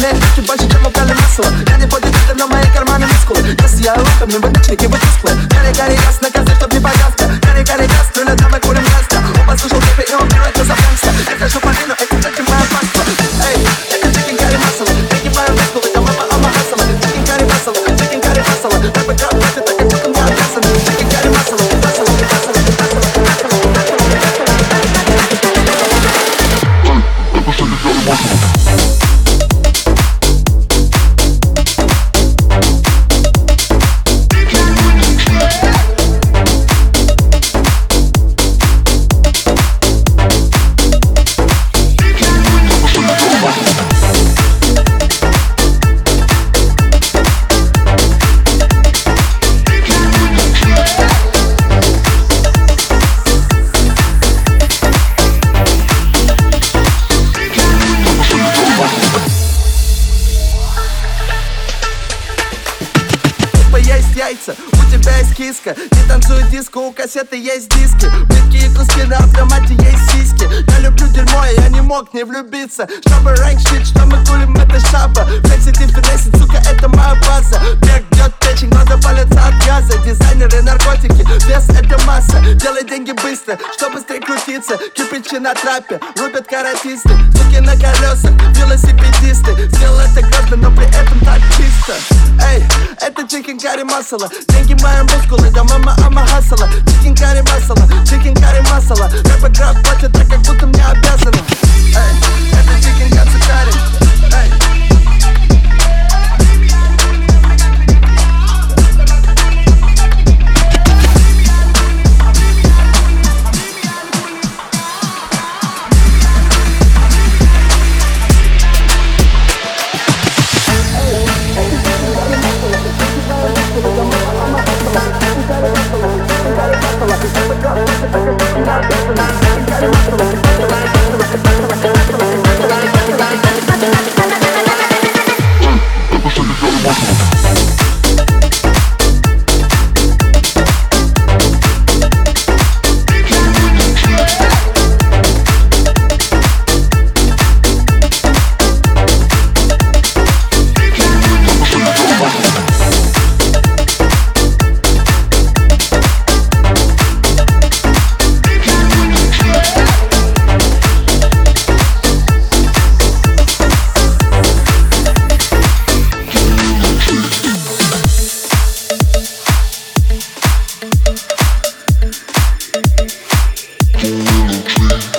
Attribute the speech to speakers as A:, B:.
A: сильнее, чуть больше, чем у Кали Масла. Я не бодибилдер, но мои карманы мускулы. Я сияю луками, вы ночники, вы тусклые. Гори-гори ясно, газы, чтоб не погасно. Гори-гори газ, крылья, давай курим гастя. Он послушал клипы, и он берется за гангста. Я хожу по вину, эти дети моя паства. Эй, это chicken curry masala. Пригибаю мускулы, там мама хасала. Chicken curry masala, chicken curry masala. Рэпы граб, это так, как будто мне обязаны. Chicken curry masala, masala, masala, masala, masala. Есть яйца, у тебя есть киска. Не танцует диско, у кассеты есть диски. Плиткие куски на автомате есть сиськи. Я люблю дерьмо, и я не мог не влюбиться. Чтобы рэнк щит, что мы кулим, это шапа. Флексит и финесит, сука, это моя база. Бег бьет печень, глаза палятся от газа. Дизайнеры, наркотики, вес это масса. Делай деньги быстро, что быстрее крутиться. Кирпичи на трапе, рубят каратисты. Суки на колесах, велосипедисты. Сделал это грязно, но при этом так чисто. Эй, это chicken curry masala. Деньги мои мускулы, да мама ама хасала. Chicken curry masala, chicken curry masala. Рэпы граф платят так, как будто мне обязаны. Эй, это chicken curry. Эй.
B: Little tree.